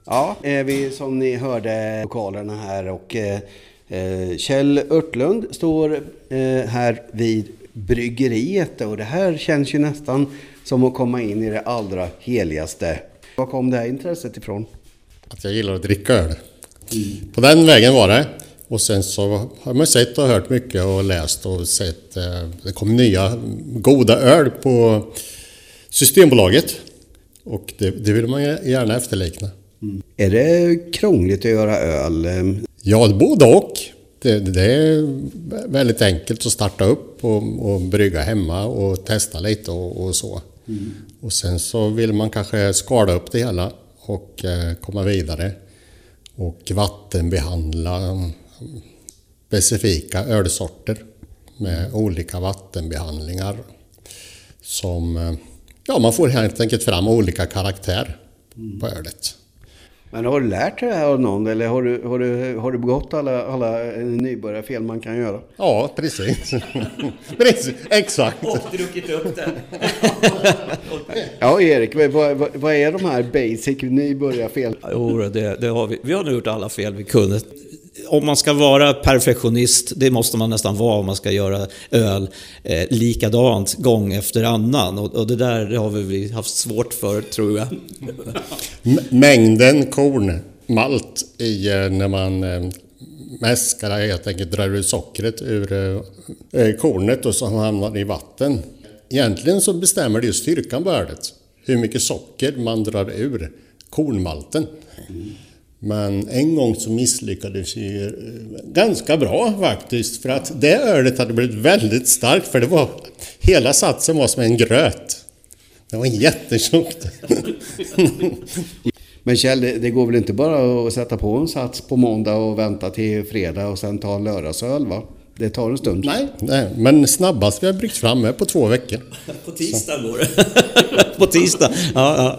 Ja, vi som ni hörde lokalerna här och Kjell Örtlund står här vid bryggeriet och det här känns ju nästan som att komma in i det allra heligaste. Var kom det här intresset ifrån? Att jag gillar att dricka öl. På den vägen var det. Och sen så har man sett och hört mycket och läst och sett. Det kom nya goda öl på Systembolaget. Och det vill man gärna efterlikna. Är det krångligt att göra öl? Ja, både och. Det är väldigt enkelt att starta upp och brygga hemma och testa lite och så. Och sen så vill man kanske skala upp det hela och komma vidare. Och vattenbehandla specifika ölsorter med olika vattenbehandlingar. Som, ja, man får helt enkelt fram olika karaktär på ölet. Men har du lärt dig det här av någon eller har du begått alla nybörjarfel man kan göra? Ja, precis. Precis, exakt. Och druckit upp det. Ja, Erik, vad är de här basic nybörjarfel? Jo, det har vi. Vi har nu gjort alla fel vi kunde. Om man ska vara perfektionist, det måste man nästan vara om man ska göra öl likadant gång efter annan. Och det där det har vi haft svårt för, tror jag. Mängden kornmalt i när man mäskar helt enkelt drar ur sockret ur kornet och så hamnar i vatten. Egentligen så bestämmer det ju styrkan på ölet. Hur mycket socker man drar ur kornmalten. Men en gång så misslyckades ju ganska bra faktiskt. För att det ölet hade blivit väldigt starkt. För det var, hela satsen var som en gröt. Det var jättetjockt. Men Kjell, det går väl inte bara att sätta på en sats på måndag och vänta till fredag och sen ta en lördagsöl, va? Det tar en stund. Nej, men snabbast vi har bryggt fram är på 2 veckor. På tisdag går det. På tisdag, ja.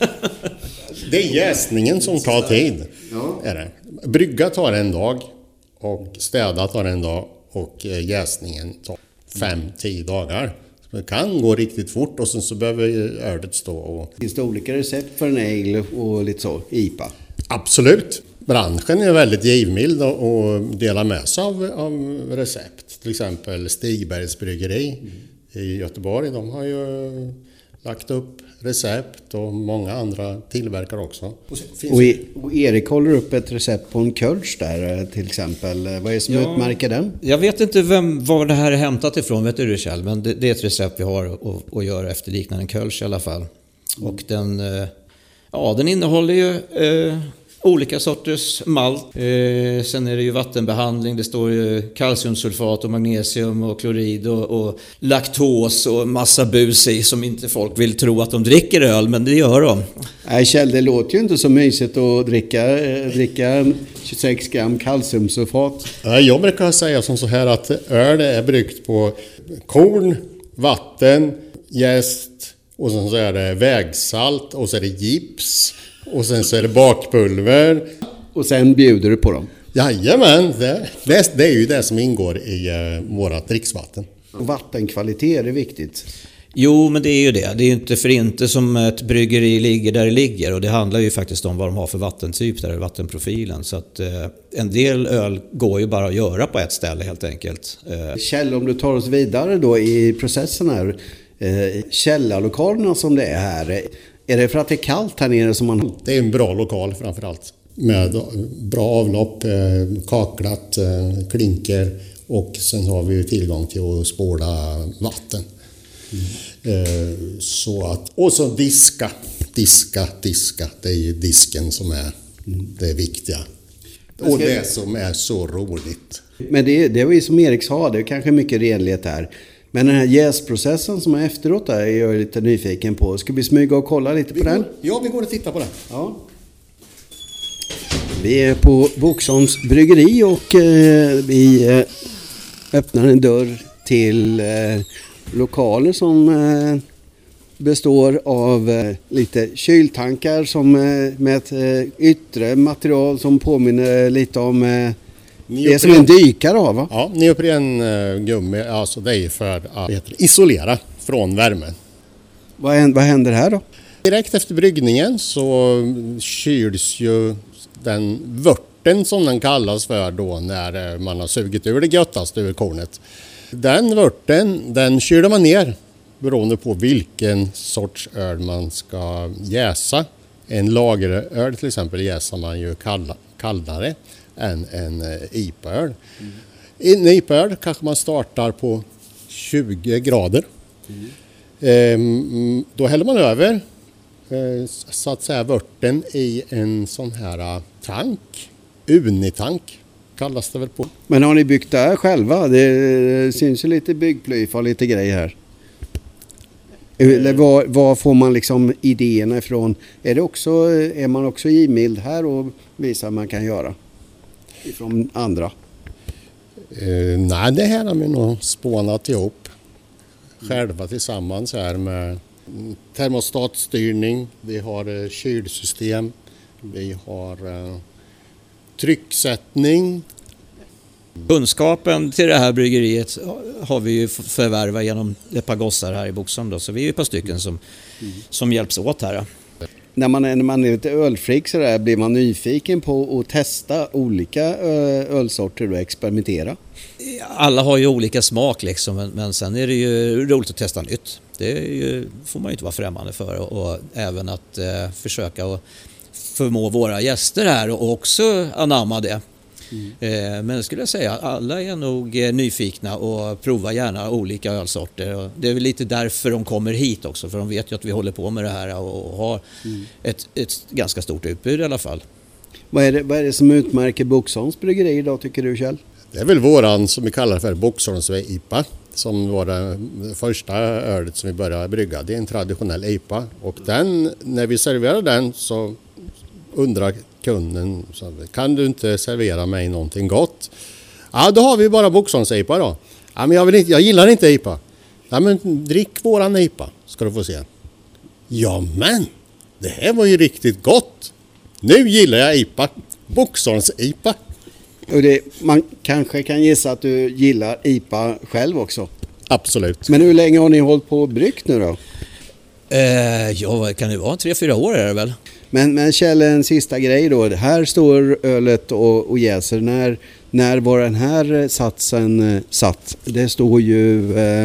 Det är jäsningen som tar tid. Ja. Är det. Brygga tar en dag och städa tar en dag och jäsningen tar 5-10 dagar. Så det kan gå riktigt fort och sen så behöver ölet stå. Och... Finns det olika recept för en ale och lite så, IPA? Absolut. Branschen är väldigt givmild och delar med sig av recept. Till exempel Stigbergs bryggeri i Göteborg. De har ju lagt upp recept och många andra tillverkare också. Och Erik håller upp ett recept på en kölsch där till exempel. Vad är det som utmärker den? Jag vet inte var det här är hämtat ifrån, vet du Kjell, men det är ett recept vi har att göra efterliknande en kölsch i alla fall. Och den innehåller ju olika sorters malt. Sen är det ju vattenbehandling. Det står ju kalciumsulfat och magnesium och klorid och laktos och massa bus i som inte folk vill tro att de dricker öl, men det gör de. Nej Kjell, det låter ju inte så mysigt att dricka 26 gram kalciumsulfat. Jag brukar säga som så här att öl är bryggt på korn, vatten, jäst och sen så är det vägsalt och så är det gips. Och sen så är det bakpulver. Och sen bjuder du på dem? Jajamän, det är ju det som ingår i vårat dricksvatten. Och vattenkvalitet, är det viktigt? Jo, men det är ju det. Det är ju inte för inte som ett bryggeri ligger där det ligger. Och det handlar ju faktiskt om vad de har för vattentyp där, vattenprofilen. Så att en del öl går ju bara att göra på ett ställe helt enkelt. Kjell, om du tar oss vidare då i processen här. Källarlokalerna som det är här. Är det för att det är kallt här nere som man... Det är en bra lokal framförallt. Med bra avlopp, kaklat, klinker och sen har vi tillgång till att spåra vatten. Så att, och så diska. Det är ju disken som är det viktiga. Och det som är så roligt. Men det var ju som Erik sa, det är kanske mycket renlighet här. Men den här jäsprocessen som är efteråt där är jag lite nyfiken på. Ska vi smyga och kolla lite på den? Ja, vi går och tittar på den. Ja. Vi är på Boxholms bryggeri och vi öppnar en dörr till lokaler som består av lite kyltankar som med ett yttre material som påminner lite om det är som en dykare av, va? Ja, neoprengummi, alltså det är för att isolera från värmen. Vad händer här då? Direkt efter bryggningen så kyls ju den vörten som den kallas för då när man har sugit ur det göttaste ur kornet. Den vörten, den kyler man ner beroende på vilken sorts öl man ska jäsa. En lageröl till exempel jäsar man ju kallare än en IPA-öl. En IPA-öl kanske man startar på 20 grader. Då häller man över så att säga vörten i en sån här tank, unitank kallas det väl på. Men har ni byggt det här själva? Det syns ju lite byggplyf och lite grejer här. Eller var får man liksom idéerna ifrån? Är man också givmild här och visar man kan göra ifrån andra? Nej, det här har vi nog spånat ihop själva tillsammans här med termostatstyrning, vi har kylsystem, vi har trycksättning. Kunskapen till det här bryggeriet har vi ju förvärvat genom ett par gossar här i Boxholm då, så vi är ju ett par stycken som hjälps åt här. När man är lite ölfreak så där, blir man nyfiken på att testa olika ölsorter och experimentera? Alla har ju olika smak liksom, men sen är det ju roligt att testa nytt. Får man ju inte vara främmande för, och även att försöka att förmå våra gäster här och också anamma det. Men det skulle jag säga, alla är nog nyfikna och provar gärna olika ölsorter. Och det är väl lite därför de kommer hit också, för de vet ju att vi håller på med det här och har ett ganska stort utbud i alla fall. Vad är det som utmärker Boxholms bryggeri idag, tycker du, Kjell? Det är väl våran som vi kallar för Boxholms IPA som var det första ölet som vi började brygga. Det är en traditionell IPA, och den, när vi serverar den så undrar kunden, kan du inte servera mig någonting gott? Ja, då har vi bara Boxholms IPA då. Ja, men jag gillar inte IPA. Ja, men drick våran IPA ska du få se. Ja, men det här var ju riktigt gott. Nu gillar jag IPA. Boxholms IPA. Och man kanske kan gissa att du gillar IPA själv också. Absolut. Men hur länge har ni hållit på och bryggt nu då? Vad kan det vara? 3-4 år är det väl? Men Kjell, en sista grej då. Här står ölet och jäser. När var den här satsen satt? Det står ju...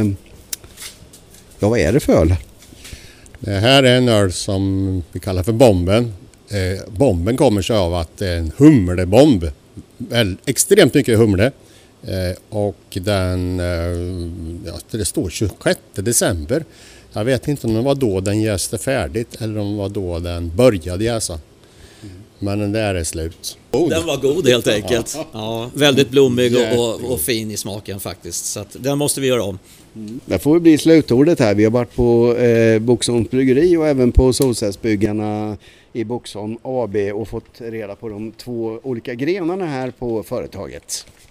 vad är det för öl? Det här är en öl som vi kallar för bomben. Bomben kommer sig av att det är en humlebomb. Extremt mycket humle. Och det står 26 december. Jag vet inte om det var då den jäste färdigt eller om det var då den började jäsa. Men den där är slut. Den var god helt enkelt. Ja, väldigt blommig och fin i smaken faktiskt. Så att den måste vi göra om. Det får bli slutordet här. Vi har varit på Boxholms bryggeri och även på Solcellsbyggarna i Boxholm AB och fått reda på de 2 olika grenarna här på företaget.